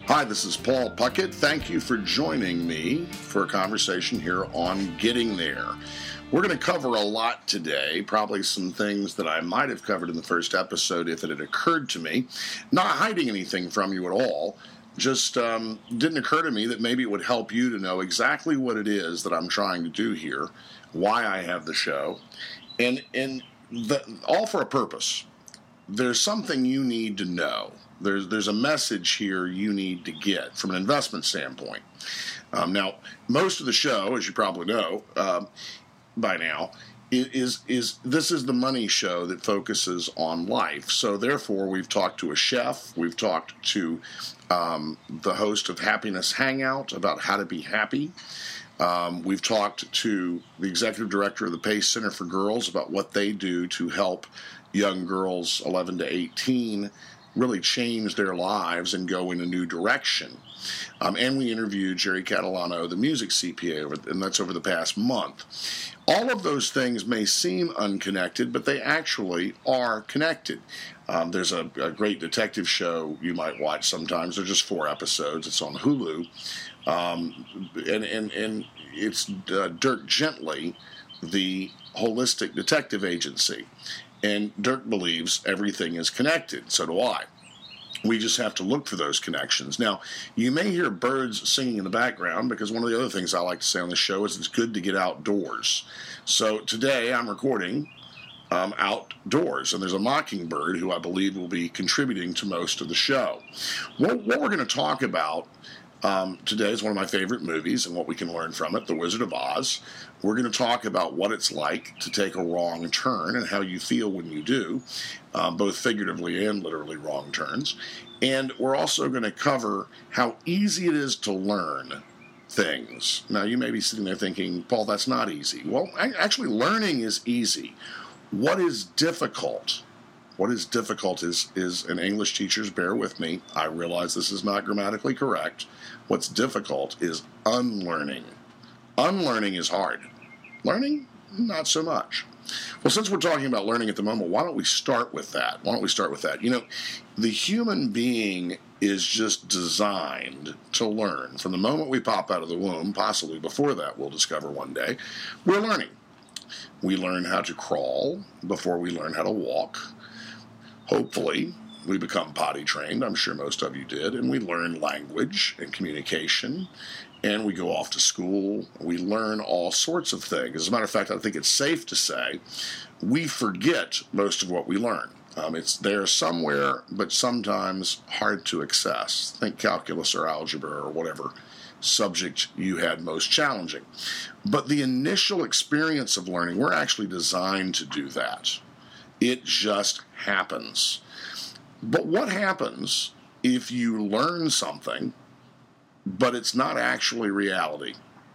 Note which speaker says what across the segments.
Speaker 1: Hi, this is Paul Puckett. Thank you for joining me for a conversation here on Getting There. We're going to cover a lot today, probably some things that I might have covered in the first episode if it had occurred to me. Not hiding anything from you at all, just didn't occur to me that maybe it would help you to know exactly what it is that I'm trying to do here, why I have the show, and all for a purpose. There's something you need to know. There's a message here you need to get from an investment standpoint. Now, most of the show, as you probably know by now, is this is the money show that focuses on life. So therefore, we've talked to a chef, we've talked to the host of Happiness Hangout about how to be happy. We've talked to the executive director of the Pace Center for Girls about what they do to help young girls 11 to 18 really change their lives and go in a new direction. And we interviewed Jerry Catalano, the music CPA, and that's over the past month. All of those things may seem unconnected, but they actually are connected. There's a great detective show you might watch sometimes. There's just 4 episodes. It's on Hulu. And it's Dirk Gently, the holistic detective agency. And Dirk believes everything is connected. So do I. We just have to look for those connections. Now, you may hear birds singing in the background because one of the other things I like to say on the show is it's good to get outdoors. So today I'm recording outdoors, and there's a mockingbird who I believe will be contributing to most of the show. What we're going to talk about today is one of my favorite movies and what we can learn from it, The Wizard of Oz. We're going to talk about what it's like to take a wrong turn and how you feel when you do, both figuratively and literally wrong turns. And we're also going to cover how easy it is to learn things. Now, you may be sitting there thinking, Paul, that's not easy. Well, actually, learning is easy. What is difficult? What is difficult is, and English teachers, bear with me, I realize this is not grammatically correct. What's difficult is unlearning. Unlearning is hard. Learning, not so much. Well, since we're talking about learning at the moment, why don't we start with that? You know, the human being is just designed to learn. From the moment we pop out of the womb, possibly before that, we'll discover one day, we're learning. We learn how to crawl before we learn how to walk. Hopefully, we become potty trained. I'm sure most of you did. And we learn language and communication. And we go off to school. We learn all sorts of things. As a matter of fact, I think it's safe to say we forget most of what we learn. It's there somewhere, but sometimes hard to access. Think calculus or algebra or whatever subject you had most challenging. But the initial experience of learning, we're actually designed to do that. It just happens. But what happens if you learn something, but it's not actually reality?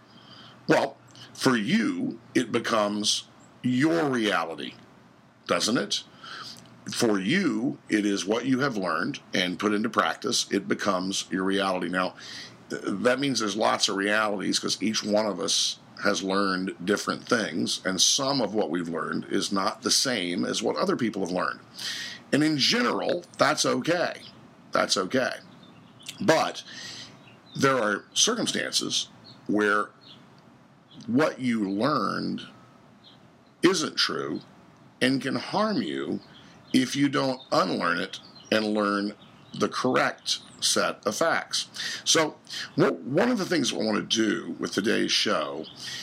Speaker 1: Well, for you, it becomes your reality, doesn't it? For you, it is what you have learned and put into practice. It becomes your reality. Now, that means there's lots of realities because each one of us has learned different things, and some of what we've learned is not the same as what other people have learned. And in general, that's okay. That's okay. But there are circumstances where what you learned isn't true and can harm you if you don't unlearn it and learn the correct set of facts. So one of the things I want to do with today's show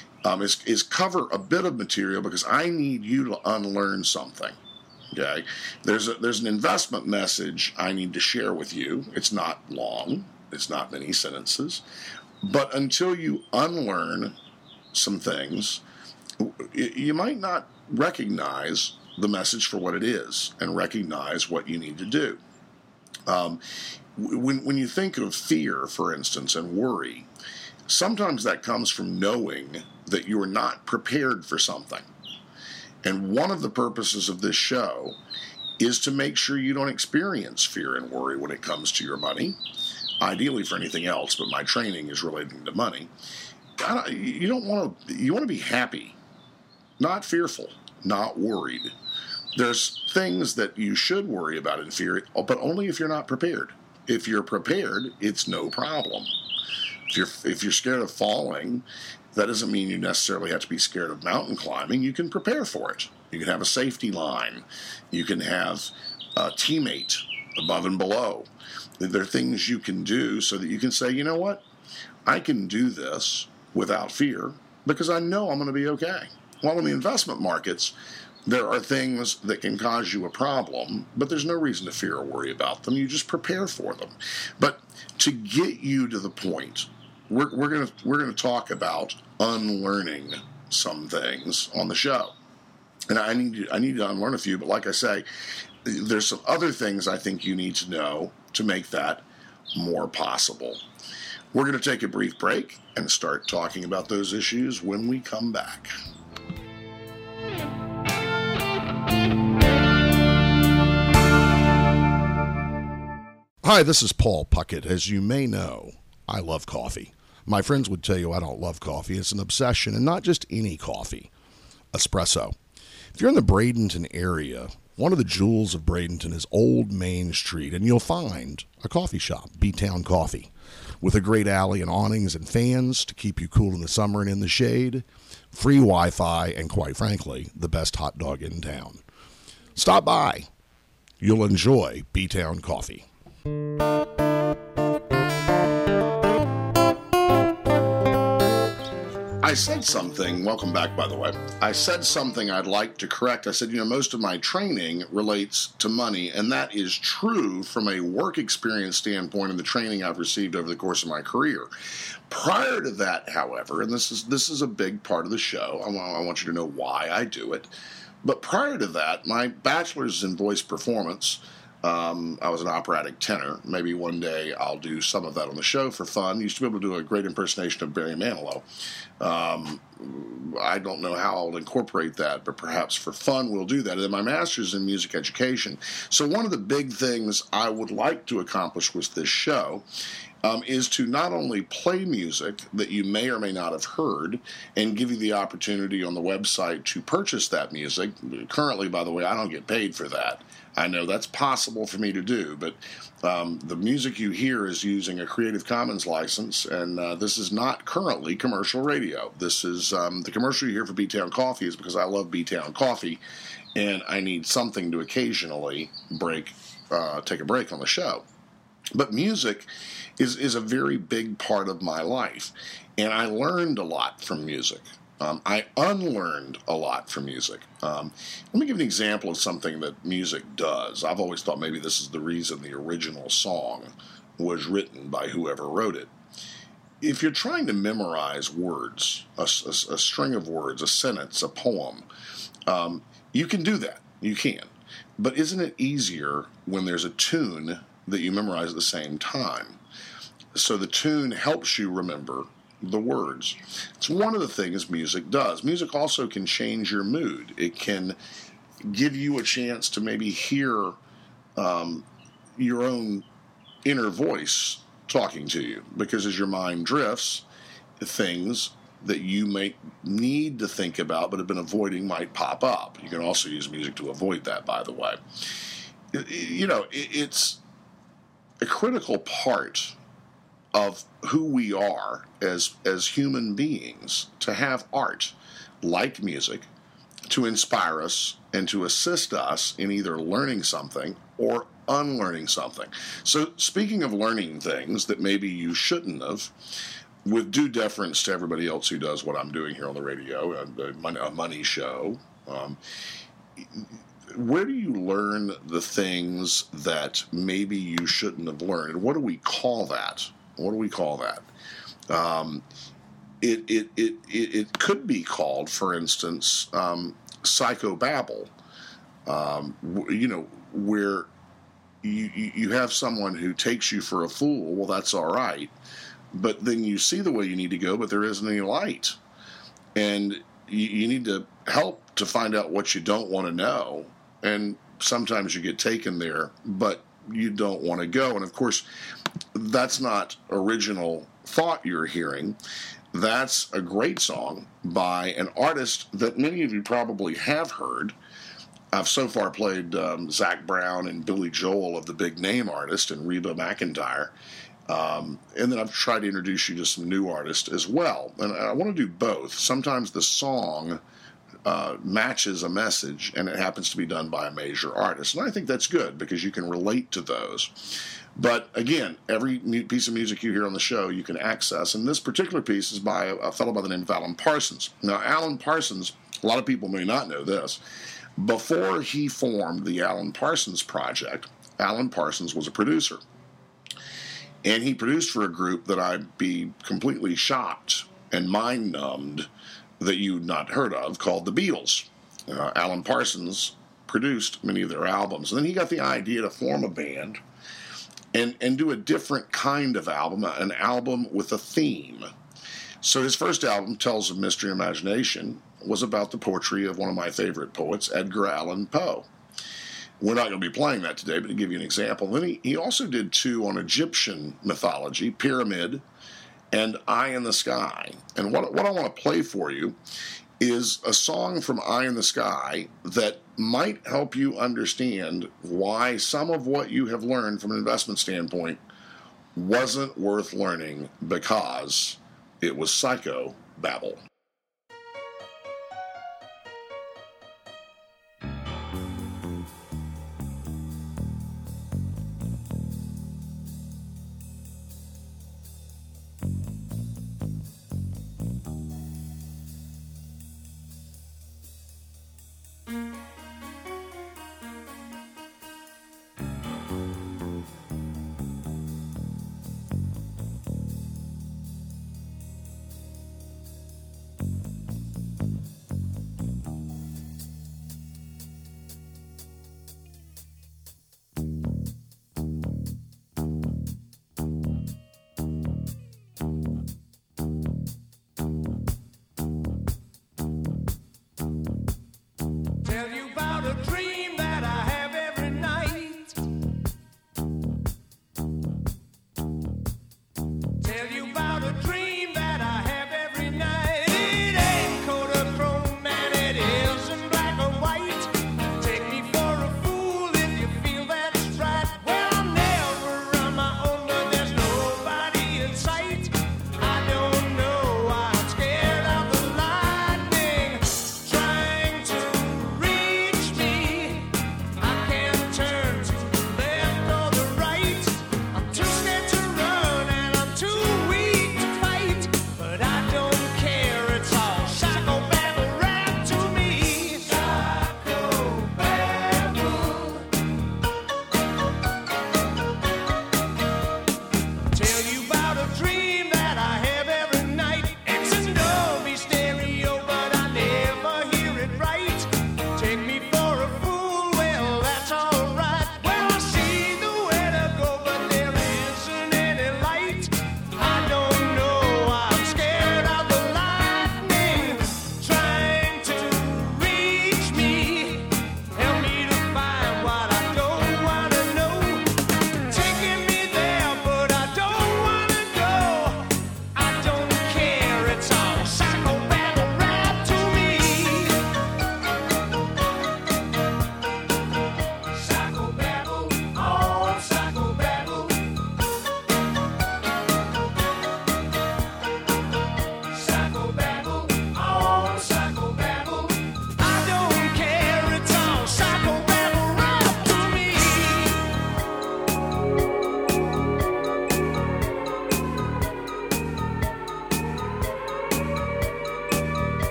Speaker 1: is cover a bit of material because I need you to unlearn something. Okay, there's an investment message I need to share with you. It's not long. It's not many sentences. But until you unlearn some things, you might not recognize the message for what it is and recognize what you need to do. When you think of fear, for instance, and worry, sometimes that comes from knowing that you are not prepared for something. And one of the purposes of this show is to make sure you don't experience fear and worry when it comes to your money, ideally for anything else, but my training is relating to money. You want to be happy, not fearful, not worried. There's things that you should worry about in fear, but only if you're not prepared. If you're prepared, it's no problem. If you're scared of falling, that doesn't mean you necessarily have to be scared of mountain climbing. You can prepare for it. You can have a safety line. You can have a teammate above and below. There are things you can do so that you can say, you know what? I can do this without fear because I know I'm going to be okay. While in the investment markets, there are things that can cause you a problem, but there's no reason to fear or worry about them. You just prepare for them. But to get you to the point, we're going to talk about unlearning some things on the show. And I need to unlearn a few, but like I say, there's some other things I think you need to know to make that more possible. We're going to take a brief break and start talking about those issues when we come back. Hi, this is Paul Puckett. As you may know, I love coffee. My friends would tell you I don't love coffee. It's an obsession, and not just any coffee. Espresso. If you're in the Bradenton area, one of the jewels of Bradenton is Old Main Street, and you'll find a coffee shop, B-Town Coffee, with a great alley and awnings and fans to keep you cool in the summer and in the shade, free Wi-Fi, and quite frankly, the best hot dog in town. Stop by. You'll enjoy B-Town Coffee. I said something, welcome back by the way, I said something I'd like to correct. I said, most of my training relates to money, and that is true from a work experience standpoint and the training I've received over the course of my career. Prior to that, however, and this is a big part of the show, I want you to know why I do it, but prior to that, my bachelor's in voice performance, I was an operatic tenor. Maybe one day I'll do some of that on the show for fun. Used to be able to do a great impersonation of Barry Manilow. I don't know how I'll incorporate that, but perhaps for fun we'll do that. And then my master's in music education. So one of the big things I would like to accomplish with this show is to not only play music that you may or may not have heard and give you the opportunity on the website to purchase that music. Currently, by the way, I don't get paid for that. I know that's possible for me to do, but the music you hear is using a Creative Commons license, and this is not currently commercial radio. This is the commercial you hear for B-Town Coffee is because I love B-Town Coffee, and I need something to occasionally take a break on the show. But music is a very big part of my life, and I learned a lot from music. I unlearned a lot from music. Let me give an example of something that music does. I've always thought maybe this is the reason the original song was written by whoever wrote it. If you're trying to memorize words, a string of words, a sentence, a poem, you can do that. You can. But isn't it easier when there's a tune that you memorize at the same time? So the tune helps you remember the words. It's one of the things music does. Music also can change your mood. It can give you a chance to maybe hear your own inner voice talking to you, because as your mind drifts, things that you may need to think about but have been avoiding might pop up. You can also use music to avoid that, by the way. It's a critical part of who we are as human beings to have art like music to inspire us and to assist us in either learning something or unlearning something. So speaking of learning things that maybe you shouldn't have, with due deference to everybody else who does what I'm doing here on the radio, a money show, where do you learn the things that maybe you shouldn't have learned? What do we call that? What do we call that? It could be called, for instance, psychobabble. Where you have someone who takes you for a fool. Well, that's all right, but then you see the way you need to go, but there isn't any light, and you need to help to find out what you don't want to know, and sometimes you get taken there, but you don't want to go. And of course, that's not original thought you're hearing. That's a great song by an artist that many of you probably have heard. I've so far played Zach Brown and Billy Joel of the Big Name Artist and Reba McEntire. And then I've tried to introduce you to some new artists as well. And I want to do both. Sometimes the song matches a message, and it happens to be done by a major artist. And I think that's good because you can relate to those. But again, every piece of music you hear on the show you can access. And this particular piece is by a fellow by the name of Alan Parsons. Now, Alan Parsons, a lot of people may not know this. Before he formed the Alan Parsons Project, Alan Parsons was a producer. And he produced for a group that I'd be completely shocked and mind-numbed that you'd not heard of, called the Beatles. Alan Parsons produced many of their albums. And then he got the idea to form a band and do a different kind of album, an album with a theme. So his first album, Tales of Mystery and Imagination, was about the poetry of one of my favorite poets, Edgar Allan Poe. We're not going to be playing that today, but to give you an example. Then he also did two on Egyptian mythology, Pyramid and Eye in the Sky. And what I want to play for you is a song from Eye in the Sky that might help you understand why some of what you have learned from an investment standpoint wasn't worth learning because it was psychobabble.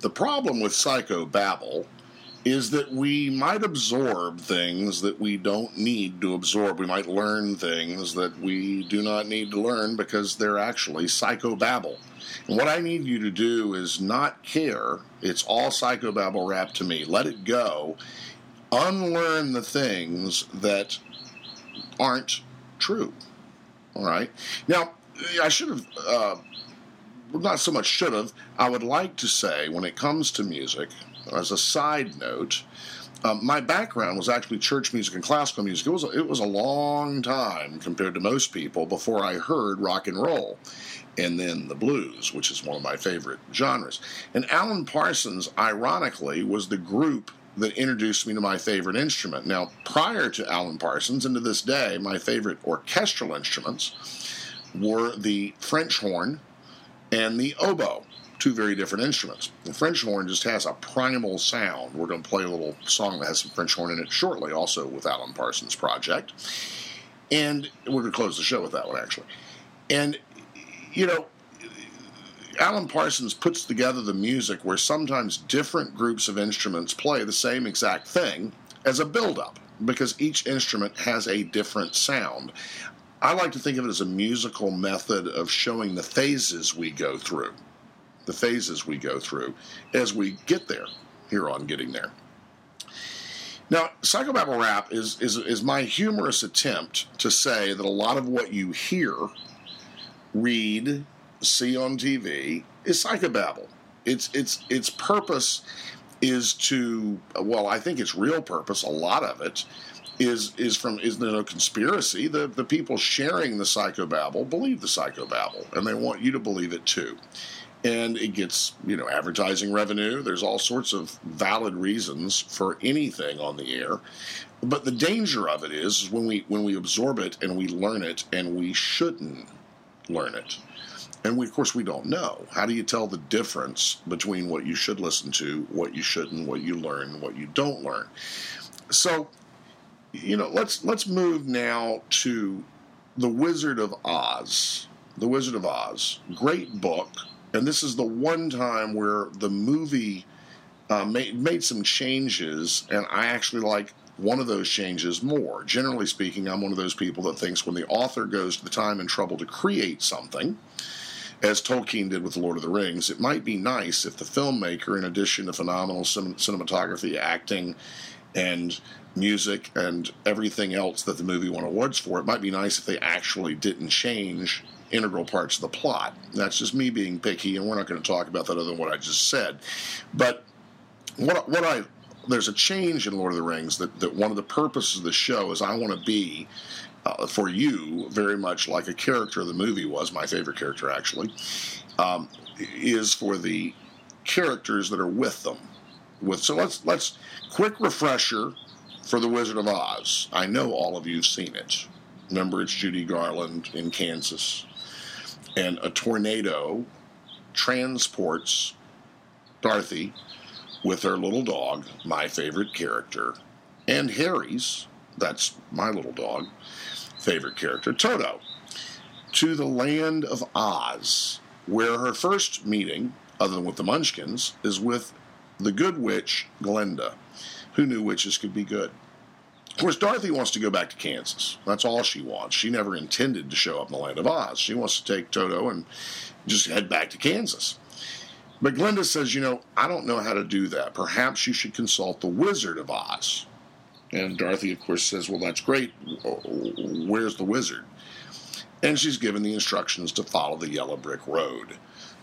Speaker 1: The problem with psychobabble is that we might absorb things that we don't need to absorb. We might learn things that we do not need to learn because they're actually psychobabble. And what I need you to do is not care. It's all psychobabble rap to me. Let it go. Unlearn the things that aren't true. All right? Now, I should have, not so much should have, I would like to say when it comes to music, as a side note, my background was actually church music and classical music. It was a long time compared to most people before I heard rock and roll, and then the blues, which is one of my favorite genres. And Alan Parsons, ironically, was the group that introduced me to my favorite instrument. Now, prior to Alan Parsons, and to this day, my favorite orchestral instruments were the French horn and the oboe. Two very different instruments. The French horn just has a primal sound. We're going to play a little song that has some French horn in it shortly, also with Alan Parsons' project. And we're going to close the show with that one, actually. And, you know, Alan Parsons puts together the music where sometimes different groups of instruments play the same exact thing as a build-up, because each instrument has a different sound. I like to think of it as a musical method of showing the phases we go through. The phases we go through as we get there, here on Getting There. Now, psychobabble rap is my humorous attempt to say that a lot of what you hear, read, see on TV is psychobabble. Its purpose is to, well, I think its real purpose, a lot of it, is there no conspiracy. The people sharing the psychobabble believe the psychobabble, and they want you to believe it too. And it gets, advertising revenue. There's all sorts of valid reasons for anything on the air. But the danger of it is when we absorb it and we learn it, and we shouldn't learn it. And of course, we don't know. How do you tell the difference between what you should listen to, what you shouldn't, what you learn, what you don't learn? So, let's move now to The Wizard of Oz. The Wizard of Oz. Great book. And this is the one time where the movie made some changes, and I actually like one of those changes more. Generally speaking, I'm one of those people that thinks when the author goes to the time and trouble to create something, as Tolkien did with The Lord of the Rings, it might be nice if the filmmaker, in addition to phenomenal cinematography, acting, and music, and everything else that the movie won awards for, it might be nice if they actually didn't change integral parts of the plot. That's just me being picky, and we're not going to talk about that other than what I just said. But there's a change in Lord of the Rings that one of the purposes of the show is I want to be, for you, very much like a character of the movie was, my favorite character actually, is for the characters that are with them. So let's quick refresher for The Wizard of Oz. I know all of you have seen it. Remember, it's Judy Garland in Kansas. And a tornado transports Dorothy with her little dog, my favorite character, and Harry's, that's my little dog, favorite character, Toto, to the land of Oz, where her first meeting, other than with the Munchkins, is with the good witch, Glinda. Who knew witches could be good? Of course, Dorothy wants to go back to Kansas. That's all she wants. She never intended to show up in the land of Oz. She wants to take Toto and just head back to Kansas. But Glinda says, I don't know how to do that. Perhaps you should consult the Wizard of Oz. And Dorothy, of course, says, well, that's great. Where's the wizard? And she's given the instructions to follow the yellow brick road.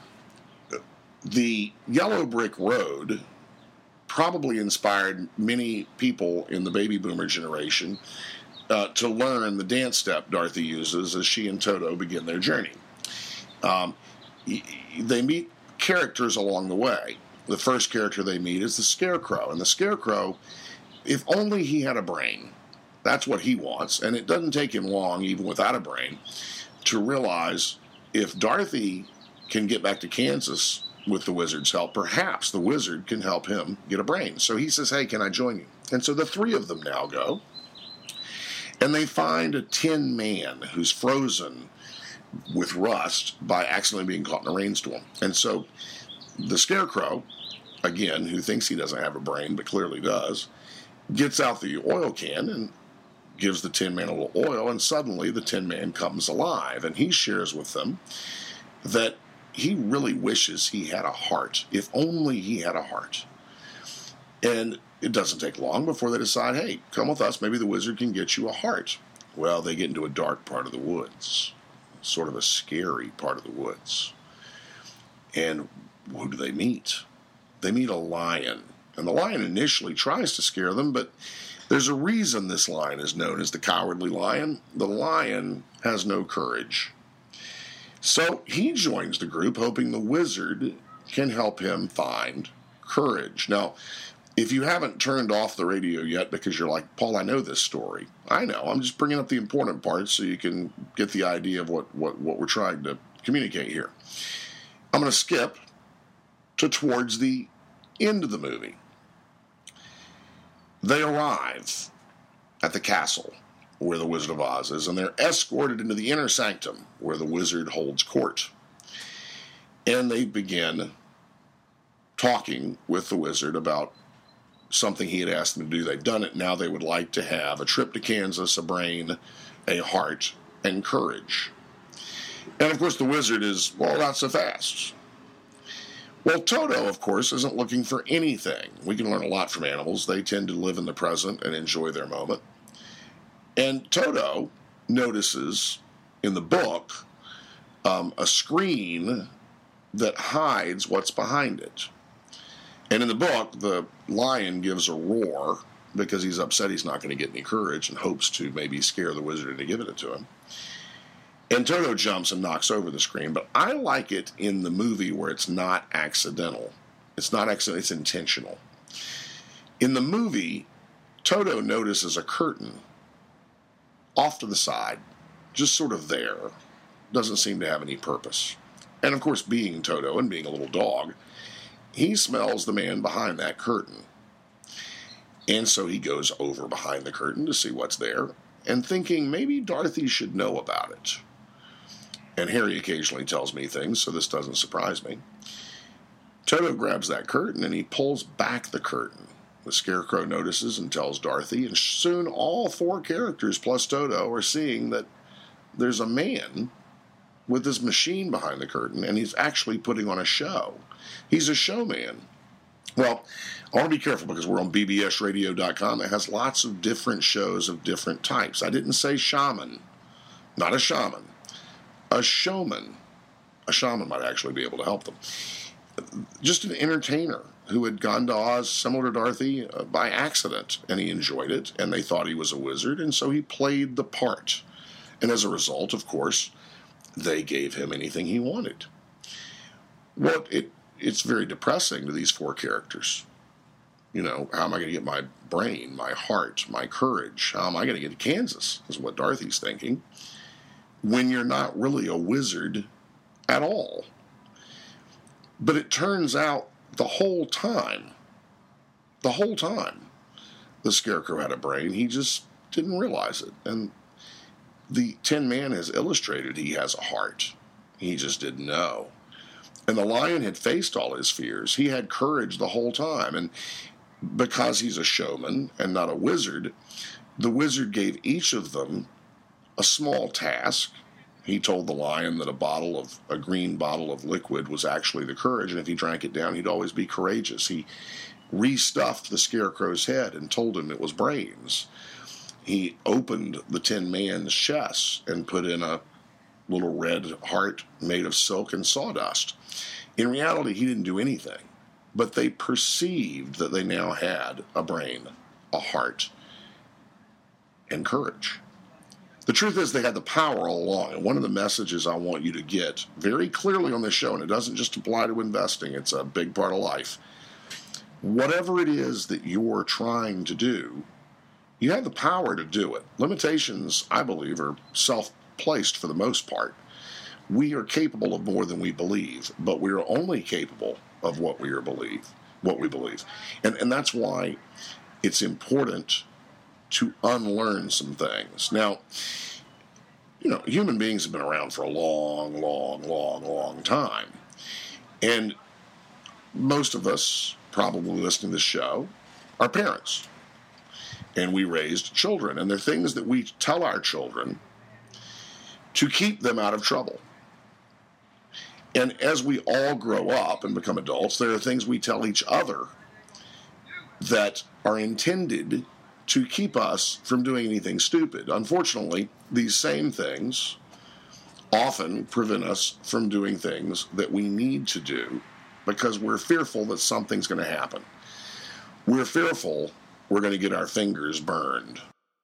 Speaker 1: The yellow brick road probably inspired many people in the baby boomer generation to learn the dance step Dorothy uses as she and Toto begin their journey. They meet characters along the way. The first character they meet is the Scarecrow. And the Scarecrow, if only he had a brain, that's what he wants. And it doesn't take him long, even without a brain, to realize if Dorothy can get back to Kansas with the wizard's help, perhaps the wizard can help him get a brain. So he says, hey, can I join you? And so the three of them now go, and they find a tin man who's frozen with rust by accidentally being caught in a rainstorm. And so the Scarecrow again, who thinks he doesn't have a brain but clearly does, gets out the oil can and gives the Tin Man a little oil, and suddenly the Tin Man comes alive, and he shares with them that he really wishes he had a heart, if only he had a heart. And it doesn't take long before they decide, hey, come with us, maybe the wizard can get you a heart. Well, they get into a dark part of the woods, sort of a scary part of the woods. And who do they meet? They meet a lion. And the lion initially tries to scare them, but there's a reason this lion is known as the Cowardly Lion. The lion has no courage. So he joins the group, hoping the wizard can help him find courage. Now, if you haven't turned off the radio yet because you're like, Paul, I know this story. I know. I'm just bringing up the important parts so you can get the idea of what we're trying to communicate here. I'm going to skip to towards the end of the movie. They arrive at the castle where the Wizard of Oz is, and they're escorted into the inner sanctum where the wizard holds court. And they begin talking with the wizard about something he had asked them to do. They've done it. Now they would like to have a trip to Kansas, a brain, a heart, and courage. And, of course, the wizard is, well, not so fast. Well, Toto, of course, isn't looking for anything. We can learn a lot from animals. They tend to live in the present and enjoy their moment. And Toto notices in the book a screen that hides what's behind it. And in the book, the lion gives a roar because he's upset he's not going to get any courage and hopes to maybe scare the wizard into giving it to him. And Toto jumps and knocks over the screen, but I like it in the movie where it's not accidental. It's not accidental, it's intentional. In the movie, Toto notices a curtain off to the side, just sort of there. Doesn't seem to have any purpose. And of course, being Toto and being a little dog, he smells the man behind that curtain. And so he goes over behind the curtain to see what's there, and thinking maybe Dorothy should know about it. And Harry occasionally tells me things, so this doesn't surprise me. Toto grabs that curtain and he pulls back the curtain. The Scarecrow notices and tells Dorothy, and soon all four characters plus Toto are seeing that there's a man with this machine behind the curtain, and he's actually putting on a show. He's a showman. Well, I want to be careful because we're on bbsradio.com. It has lots of different shows of different types. I didn't say shaman. Not a shaman. A showman. A shaman might actually be able to help them. Just an entertainer who had gone to Oz, similar to Dorothy, by accident, and he enjoyed it, and they thought he was a wizard, and so he played the part. And as a result, of course, they gave him anything he wanted. Well, it's very depressing to these four characters. You know, how am I going to get my brain, my heart, my courage? How am I going to get to Kansas, is what Dorothy's thinking, when you're not really a wizard at all. But it turns out the whole time, the Scarecrow had a brain. He just didn't realize it. And the Tin Man has illustrated he has a heart. He just didn't know. And the lion had faced all his fears. He had courage the whole time. And because he's a showman and not a wizard, the wizard gave each of them a small task. He told the lion that a green bottle of liquid was actually the courage, and if he drank it down, he'd always be courageous. He restuffed the Scarecrow's head and told him it was brains. He opened the Tin Man's chest and put in a little red heart made of silk and sawdust. In reality, he didn't do anything, but they perceived that they now had a brain, a heart, and courage. The truth is they had the power all along, and one of the messages I want you to get very clearly on this show, and it doesn't just apply to investing, it's a big part of life. Whatever it is that you're trying to do, you have the power to do it. Limitations, I believe, are self-placed for the most part. We are capable of more than we believe, but we are only capable of what we believe. And that's why it's important to unlearn some things. Now, you know, human beings have been around for a long time. And most of us probably listening to this show are parents. And we raised children. And there are things that we tell our children to keep them out of trouble. And as we all grow up and become adults, there are things we tell each other that are intended to keep us from doing anything stupid. Unfortunately, these same things often prevent us from doing things that we need to do because we're fearful that something's going to happen. We're fearful we're going to get our fingers burned.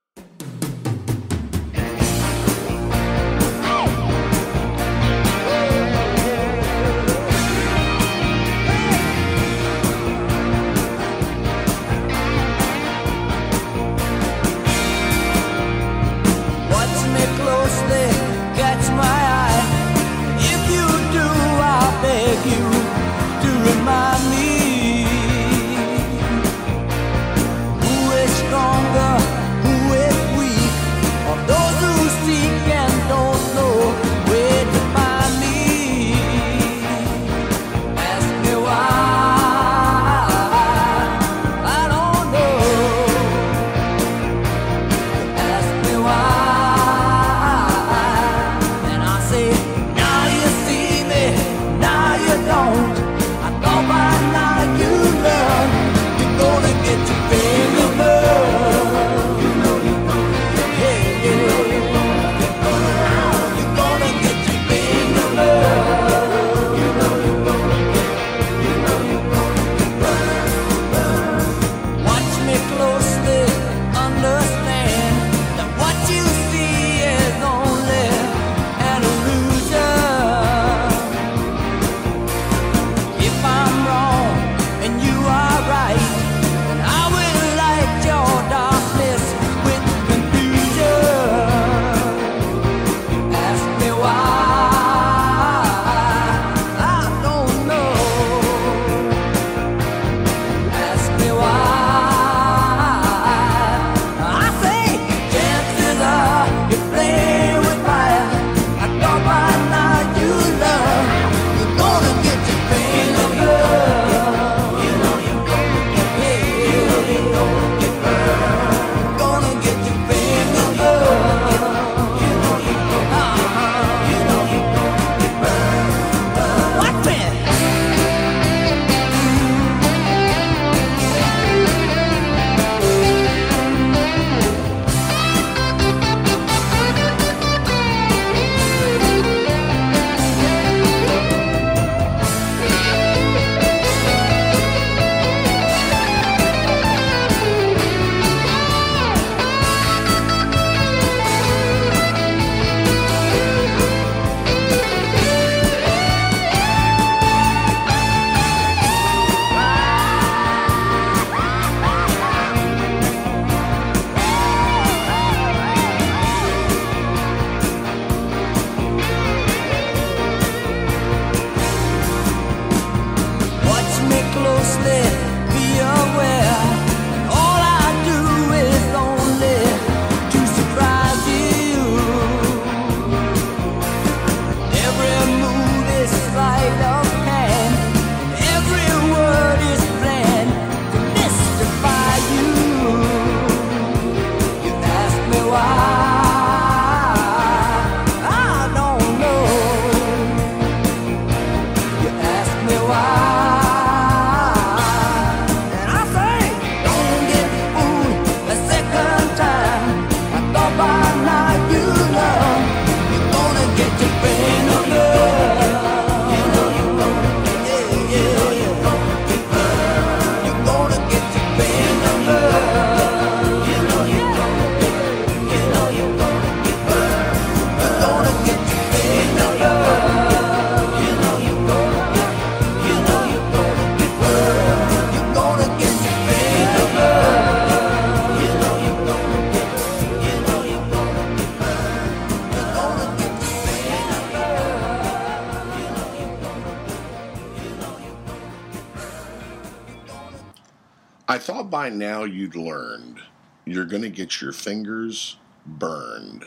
Speaker 1: I thought by now you'd learned you're going to get your fingers burned.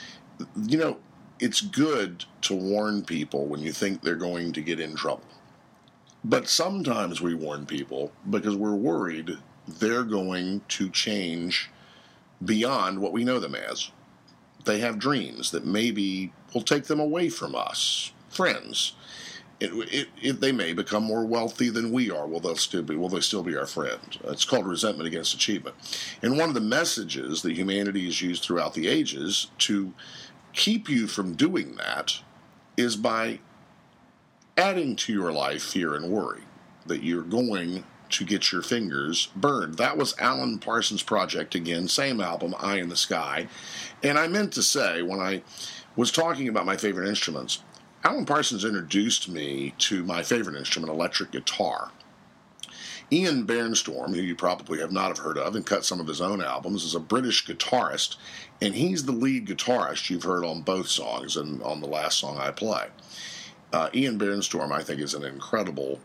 Speaker 1: You know, it's good to warn people when you think they're going to get in trouble. But sometimes we warn people because we're worried they're going to change beyond what we know them as. They have dreams that maybe will take them away from us, friends. They may become more wealthy than we are. Will they still be our friend? It's called resentment against achievement. And one of the messages that humanity has used throughout the ages to keep you from doing that is by adding to your life fear and worry that you're going to get your fingers burned. That was Alan Parsons' project again, same album, Eye in the Sky. And I meant to say, when I was talking about my favorite instruments, Alan Parsons introduced me to my favorite instrument, electric guitar. Ian Bairnstorm, who you probably have not have heard of and cut some of his own albums, is a British guitarist, and he's the lead guitarist you've heard on both songs and on the last song I play. Ian Bairnstorm, I think, is an incredible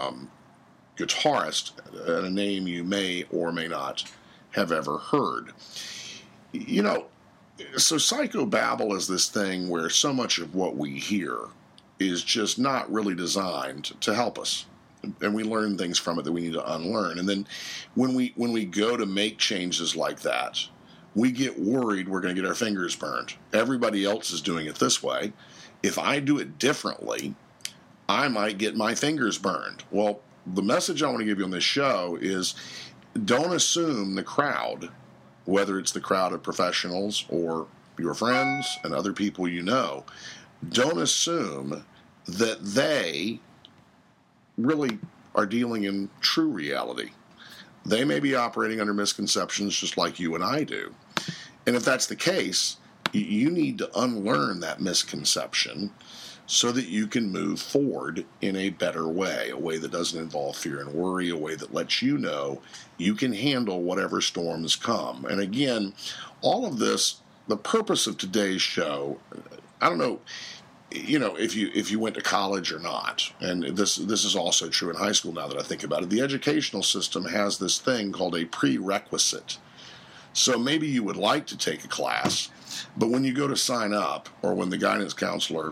Speaker 1: guitarist, and a name you may or may not have ever heard. You know, so psychobabble is this thing where so much of what we hear is just not really designed to help us, and we learn things from it that we need to unlearn. And then when we go to make changes like that, we get worried we're going to get our fingers burned. Everybody else is doing it this way. If I do it differently, I might get my fingers burned. Well, the message I want to give you on this show is don't assume the crowd, whether it's the crowd of professionals or your friends and other people you know, don't assume that they really are dealing in true reality. They may be operating under misconceptions just like you and I do. And if that's the case, you need to unlearn that misconception so that you can move forward in a better way, a way that doesn't involve fear and worry, a way that lets you know you can handle whatever storms come. And again, all of this, the purpose of today's show, I don't know, if you went to college or not, and this is also true in high school now that I think about it, the educational system has this thing called a prerequisite. So maybe you would like to take a class, but when you go to sign up, or when the guidance counselor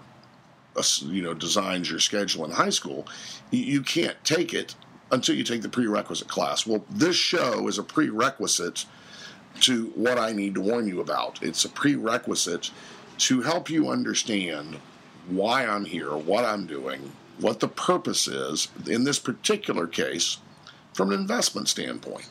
Speaker 1: designs your schedule in high school, you can't take it until you take the prerequisite class. Well, this show is a prerequisite to what I need to warn you about. It's a prerequisite to help you understand why I'm here, what I'm doing, what the purpose is, in this particular case, from an investment standpoint.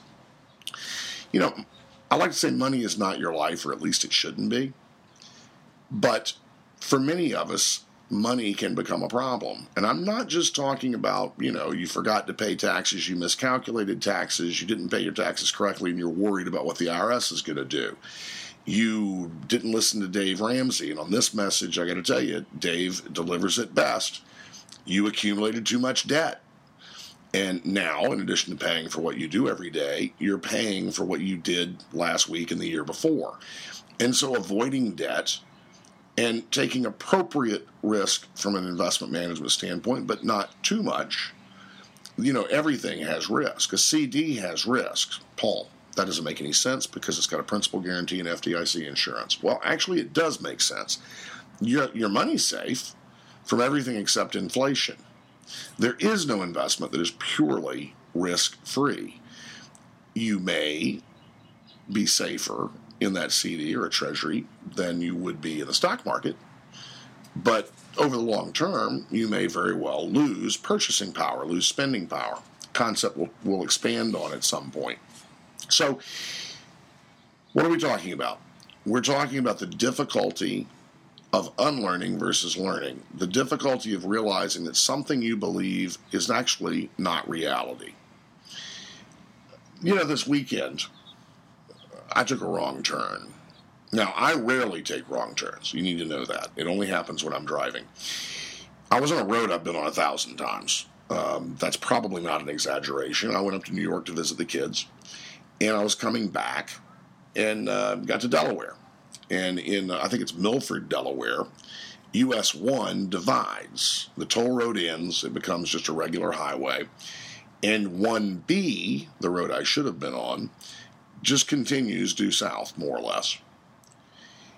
Speaker 1: I like to say money is not your life, or at least it shouldn't be. But for many of us, money can become a problem. And I'm not just talking about, you forgot to pay taxes, you miscalculated taxes, you didn't pay your taxes correctly, and you're worried about what the IRS is going to do. You didn't listen to Dave Ramsey, and on this message, I got to tell you, Dave delivers it best. You accumulated too much debt. And now, in addition to paying for what you do every day, you're paying for what you did last week and the year before. And so avoiding debt and taking appropriate risk from an investment management standpoint, but not too much. Everything has risk. A CD has risk. Paul, that doesn't make any sense because it's got a principal guarantee and FDIC insurance. Well, actually, it does make sense. Your money's safe from everything except inflation. There is no investment that is purely risk-free. You may be safer in that CD or a treasury than you would be in the stock market, but over the long term, you may very well lose purchasing power, lose spending power. Concept we'll expand on at some point. So, what are we talking about? We're talking about the difficulty of unlearning versus learning, the difficulty of realizing that something you believe is actually not reality. This weekend, I took a wrong turn. Now, I rarely take wrong turns. You need to know that. It only happens when I'm driving. I was on a road I've been on 1,000 times. That's probably not an exaggeration. I went up to New York to visit the kids, and I was coming back and got to Delaware. And in, I think it's Milford, Delaware, US 1 divides. The toll road ends. It becomes just a regular highway. And 1B, the road I should have been on, just continues due south, more or less.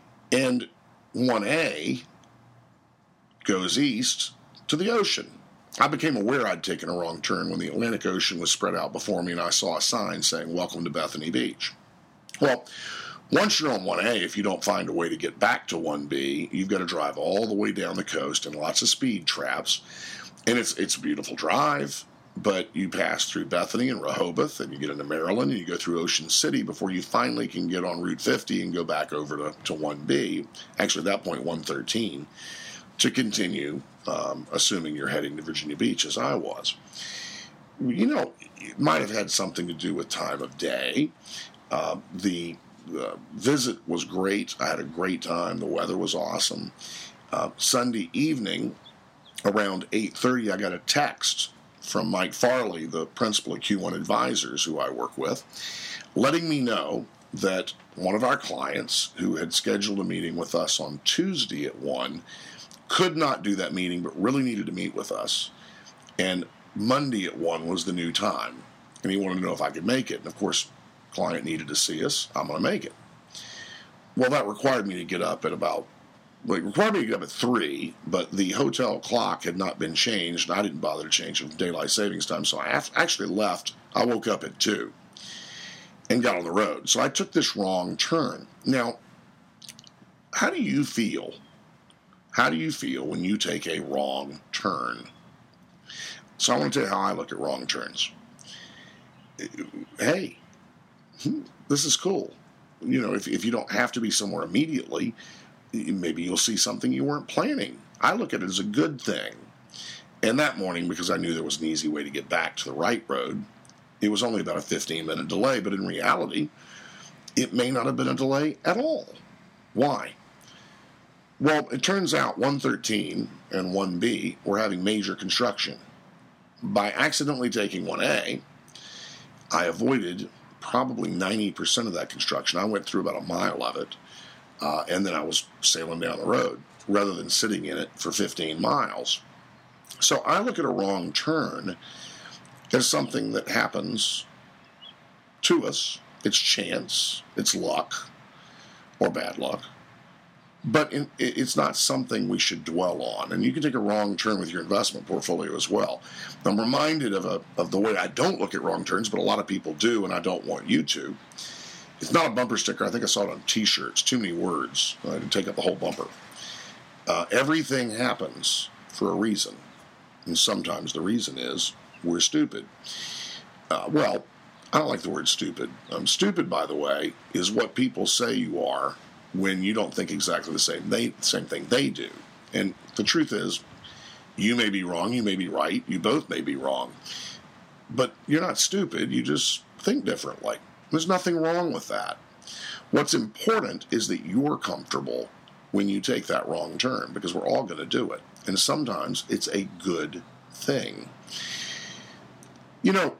Speaker 1: And 1A goes east to the ocean. I became aware I'd taken a wrong turn when the Atlantic Ocean was spread out before me and I saw a sign saying, "Welcome to Bethany Beach." Well, once you're on 1A, if you don't find a way to get back to 1B, you've got to drive all the way down the coast and lots of speed traps. And it's a beautiful drive, but you pass through Bethany and Rehoboth, and you get into Maryland, and you go through Ocean City before you finally can get on Route 50 and go back over to 1B, actually at that point 113, to continue, assuming you're heading to Virginia Beach, as I was. You know, it might have had something to do with time of day. The visit was great. I had a great time. The weather was awesome. Sunday evening, around 8:30, I got a text from Mike Farley, the principal at Q1 Advisors, who I work with, letting me know that one of our clients, who had scheduled a meeting with us on Tuesday at 1, could not do that meeting, but really needed to meet with us. And Monday at 1 was the new time. And he wanted to know if I could make it. And of course, client needed to see us. I'm going to make it. Well, that required me to get up at it required me to get up at 3, but the hotel clock had not been changed, and I didn't bother to change it from daylight savings time, so I actually left. I woke up at 2 and got on the road. So I took this wrong turn. Now, how do you feel? How do you feel when you take a wrong turn? So I want to tell you how I look at wrong turns. Hey, this is cool. You know, if you don't have to be somewhere immediately, maybe you'll see something you weren't planning. I look at it as a good thing. And that morning, because I knew there was an easy way to get back to the right road, it was only about a 15-minute delay, but in reality, it may not have been a delay at all. Why? Well, it turns out 113 and 1B were having major construction. By accidentally taking 1A, I avoided probably 90% of that construction. I went through about a mile of it, and then I was sailing down the road rather than sitting in it for 15 miles. So I look at a wrong turn as something that happens to us. It's chance, it's luck, or bad luck. But it's not something we should dwell on. And you can take a wrong turn with your investment portfolio as well. I'm reminded of the way I don't look at wrong turns, but a lot of people do, and I don't want you to. It's not a bumper sticker. I think I saw it on T-shirts. Too many words to take up the whole bumper. Everything happens for a reason. And sometimes the reason is we're stupid. Well, I don't like the word stupid. Stupid, by the way, is what people say you are when you don't think exactly the same thing they do. And the truth is, you may be wrong, you may be right, you both may be wrong. But you're not stupid, you just think differently. There's nothing wrong with that. What's important is that you're comfortable when you take that wrong turn, because we're all going to do it. And sometimes it's a good thing. You know,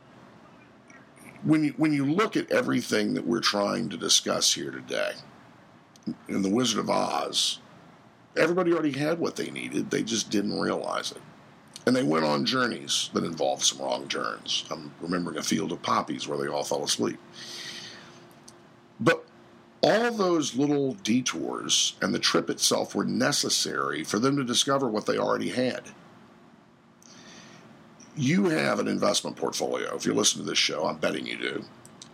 Speaker 1: when you look at everything that we're trying to discuss here today, in The Wizard of Oz, everybody already had what they needed. They just didn't realize it. And they went on journeys that involved some wrong turns. I'm remembering A Field of Poppies where they all fell asleep. But all those little detours and the trip itself were necessary for them to discover what they already had. You have an investment portfolio. If you listen to this show, I'm betting you do.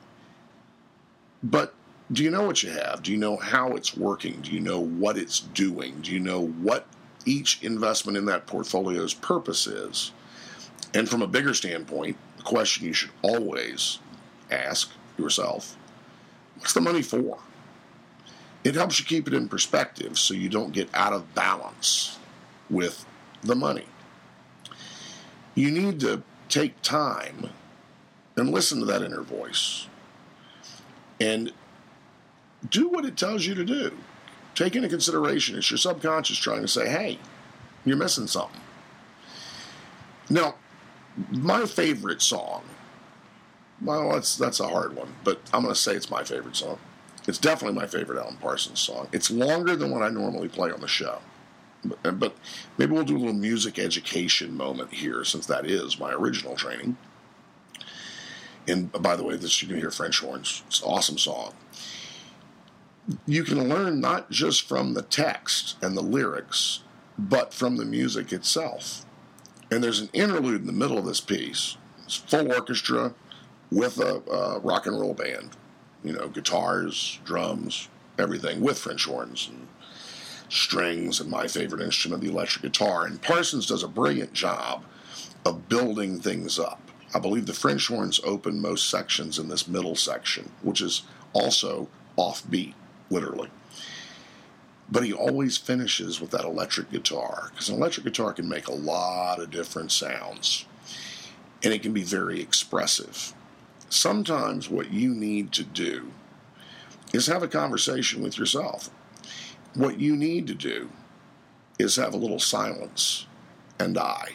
Speaker 1: But do you know what you have? Do you know how it's working? Do you know what it's doing? Do you know what each investment in that portfolio's purpose is? And from a bigger standpoint, the question you should always ask yourself, what's the money for? It helps you keep it in perspective so you don't get out of balance with the money. You need to take time and listen to that inner voice and do what it tells you to do. Take into consideration it's your subconscious trying to say, hey, you're missing something. Now, my favorite song, well, that's a hard one, but I'm going to say it's my favorite song. It's definitely my favorite Alan Parsons song. It's longer than what I normally play on the show. But maybe we'll do a little music education moment here, since that is my original training. And by the way, you can hear French horns. It's an awesome song. You can learn not just from the text and the lyrics, but from the music itself. And there's an interlude in the middle of this piece. It's full orchestra with a rock and roll band. Guitars, drums, everything, with French horns and strings, and my favorite instrument, the electric guitar. And Parsons does a brilliant job of building things up. I believe the French horns open most sections in this middle section, which is also offbeat, literally. But he always finishes with that electric guitar, because an electric guitar can make a lot of different sounds, and it can be very expressive. Sometimes what you need to do is have a conversation with yourself. What you need to do is have a little silence and I.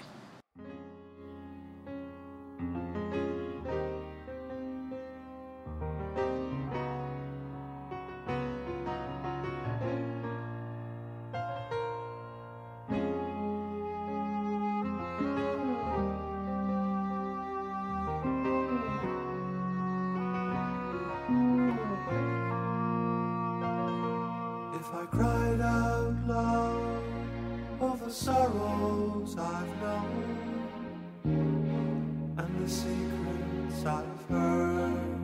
Speaker 2: I cried out loud of the sorrows I've known and the secrets I've heard.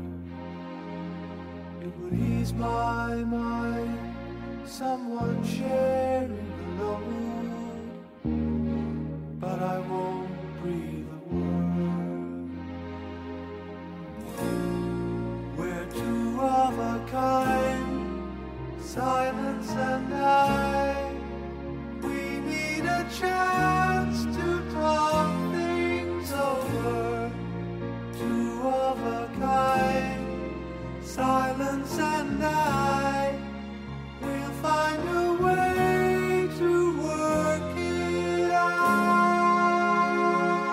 Speaker 2: It would ease my mind, someone sharing the load, but I won't breathe a word. We're two of a kind, silence and I, we need a chance to talk things over. Two of a kind, silence and I, we'll find a way to work it out.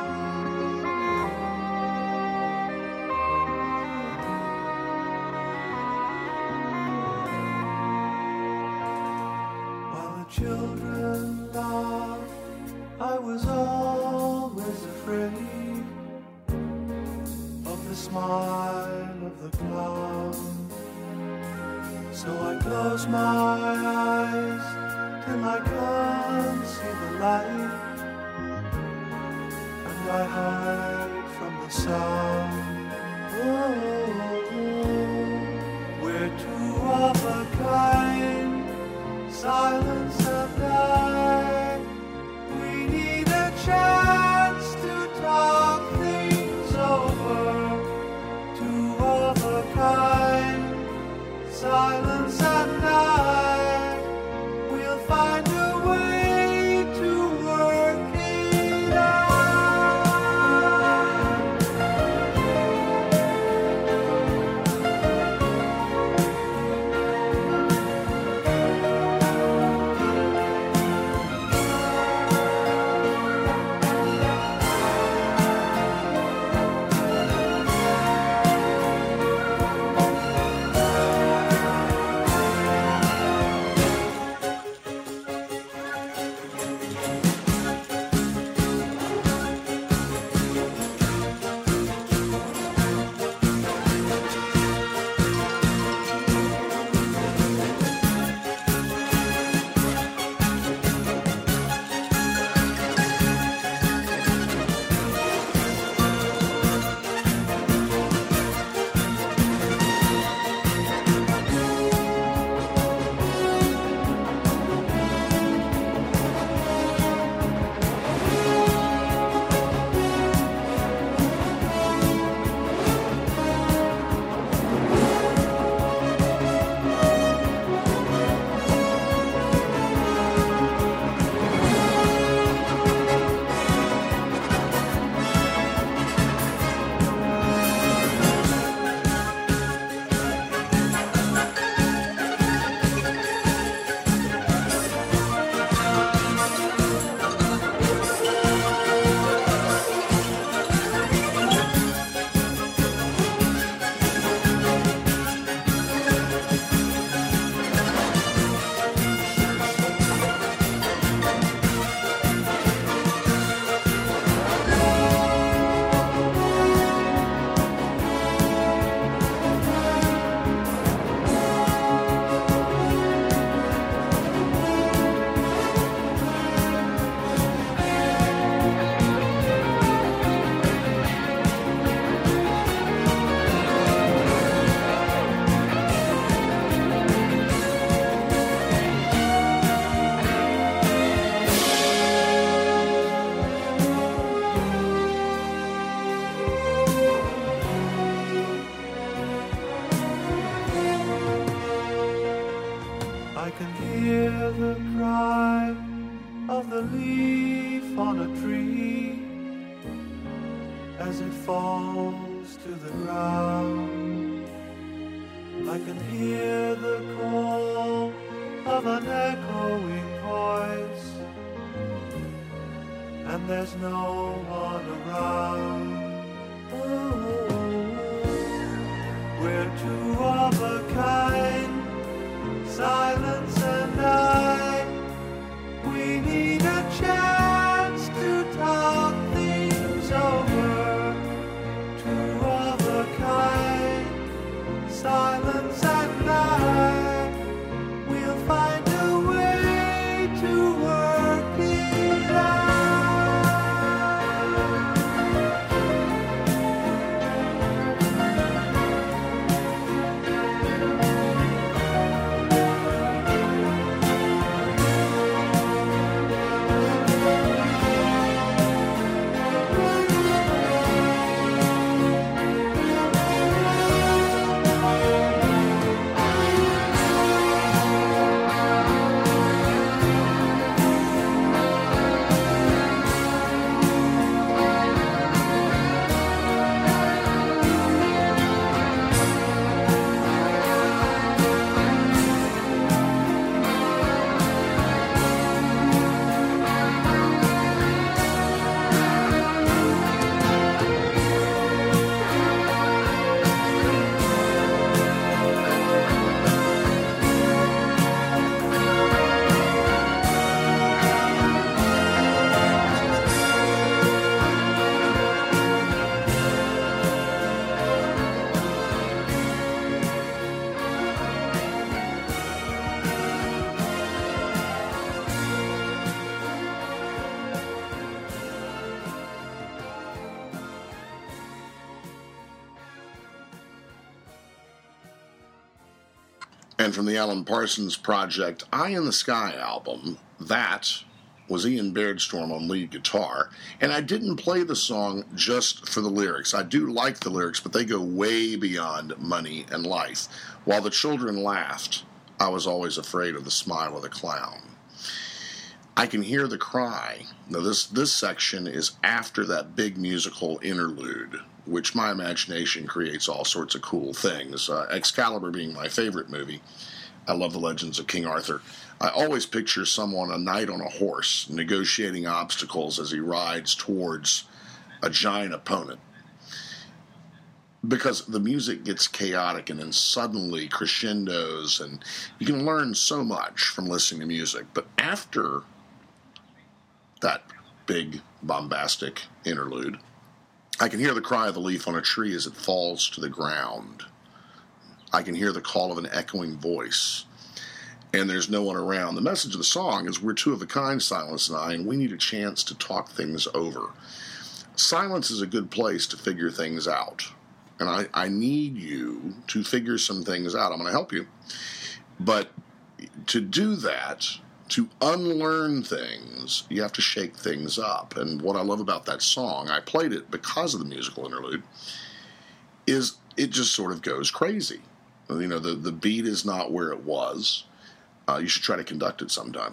Speaker 2: While the children laughed, I was always afraid of the smile of the clown. So I close my eyes till I can't see the light, and I hide from the sound. Oh, we're two of a kind, silence and I, we need a chance to talk things over. Two of a kind, silence and I, we'll find a way to work it out. as it falls to the ground. I can hear the call of an echoing voice, and there's no one around. Oh, we're two of a kind, silence and I. We need a chance to talk things over. Two of a kind, silence and I. We'll find a way to work it out.
Speaker 1: And from the Alan Parsons Project Eye in the Sky album, that was Ian Beardstorm on lead guitar. And I didn't play the song just for the lyrics. I do like the lyrics, but they go way beyond money and life. While the children laughed, I was always afraid of the smile of the clown. I can hear the cry. Now, this section is after that big musical interlude, which my imagination creates all sorts of cool things. Excalibur being my favorite movie. I love the legends of King Arthur. I always picture someone, a knight on a horse, negotiating obstacles as he rides towards a giant opponent. Because the music gets chaotic and then suddenly crescendos, and you can learn so much from listening to music. But after that big bombastic interlude, I can hear the cry of the leaf on a tree as it falls to the ground. I can hear the call of an echoing voice, and there's no one around. The message of the song is we're two of a kind, Silence and I, and we need a chance to talk things over. Silence is a good place to figure things out, and I need you to figure some things out. I'm going to help you, but to do that, to unlearn things, you have to shake things up. And what I love about that song, I played it because of the musical interlude, is it just sort of goes crazy. You know, the beat is not where it was. You should try to conduct it sometime.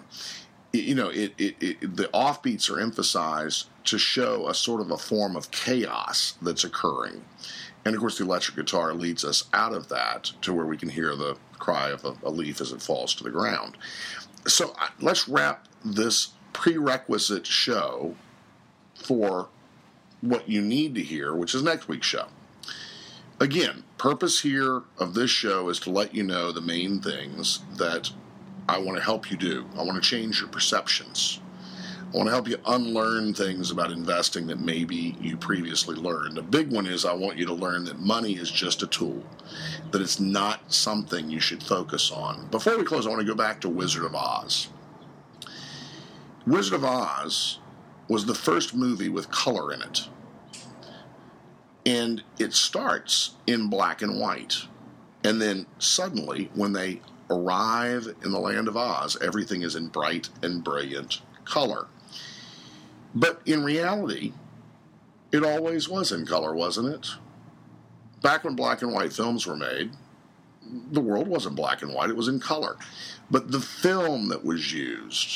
Speaker 1: The offbeats are emphasized to show a sort of a form of chaos that's occurring. And, of course, the electric guitar leads us out of that to where we can hear the cry of a leaf as it falls to the ground. So let's wrap this prerequisite show for what you need to hear, which is next week's show. Again, purpose here of this show is to let you know the main things that I want to help you do. I want to change your perceptions. I want to help you unlearn things about investing that maybe you previously learned. The big one is I want you to learn that money is just a tool, that it's not something you should focus on. Before we close, I want to go back to Wizard of Oz. Wizard of Oz was the first movie with color in it. And it starts in black and white. And then suddenly, when they arrive in the land of Oz, everything is in bright and brilliant color. But in reality, it always was in color, wasn't it? Back when black and white films were made, the world wasn't black and white, it was in color. But the film that was used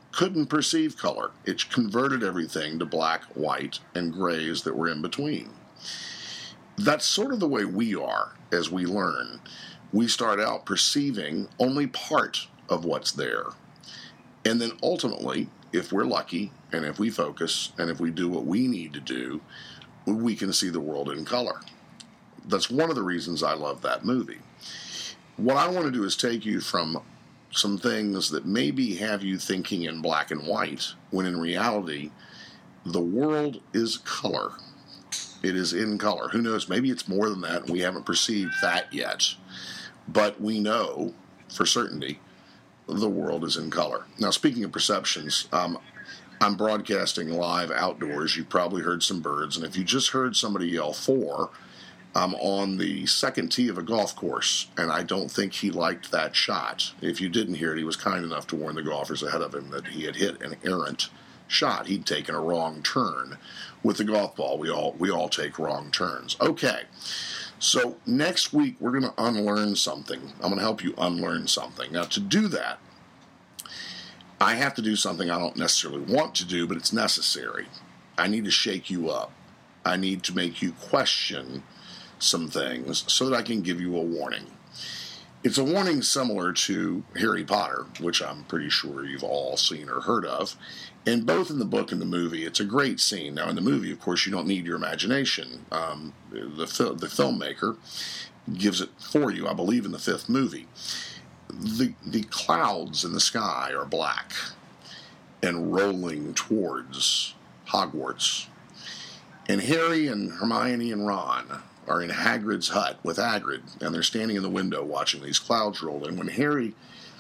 Speaker 1: couldn't perceive color. It converted everything to black, white, and grays that were in between. That's sort of the way we are as we learn. We start out perceiving only part of what's there. And then ultimately, if we're lucky, and if we focus, and if we do what we need to do, we can see the world in color. That's one of the reasons I love that movie. What I want to do is take you from some things that maybe have you thinking in black and white, when in reality, the world is color. It is in color. Who knows? Maybe it's more than that, and we haven't perceived that yet. But we know, for certainty, the world is in color. Now, speaking of perceptions, I'm broadcasting live outdoors. You probably heard some birds, and if you just heard somebody yell 4, I'm on the second tee of a golf course, and I don't think he liked that shot. If you didn't hear it, he was kind enough to warn the golfers ahead of him that he had hit an errant shot. He'd taken a wrong turn. With the golf ball, we all take wrong turns. Okay, so next week we're going to unlearn something. I'm going to help you unlearn something. Now, to do that, I have to do something I don't necessarily want to do, but it's necessary. I need to shake you up. I need to make you question some things so that I can give you a warning. It's a warning similar to Harry Potter, which I'm pretty sure you've all seen or heard of. And both in the book and the movie, it's a great scene. Now, in the movie, of course, you don't need your imagination. The filmmaker gives it for you, I believe, in the 5th movie. The clouds in the sky are black and rolling towards Hogwarts. And Harry and Hermione and Ron are in Hagrid's hut with Hagrid, and they're standing in the window watching these clouds roll in. When Harry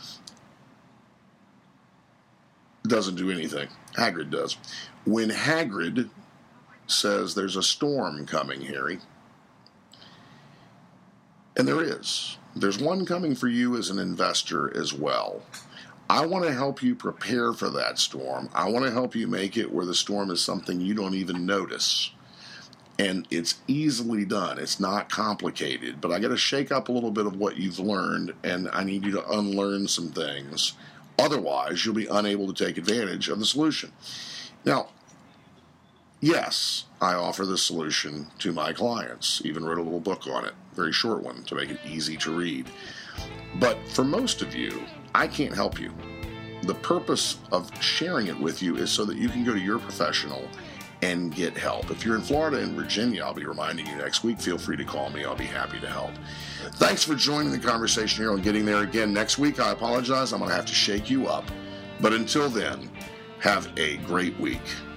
Speaker 1: doesn't do anything, Hagrid does. When Hagrid says, "There's a storm coming, Harry," and there is. There's one coming for you as an investor as well. I want to help you prepare for that storm. I want to help you make it where the storm is something you don't even notice. And it's easily done. It's not complicated. But I got to shake up a little bit of what you've learned, and I need you to unlearn some things. Otherwise, you'll be unable to take advantage of the solution. Now, yes, I offer the solution to my clients. Even wrote a little book on it, very short one, to make it easy to read. But for most of you, I can't help you. The purpose of sharing it with you is so that you can go to your professional and get help. If you're in Florida and Virginia, I'll be reminding you next week. Feel free to call me. I'll be happy to help. Thanks for joining the conversation here on Getting There Again. Next week, I apologize. I'm going to have to shake you up. But until then, have a great week.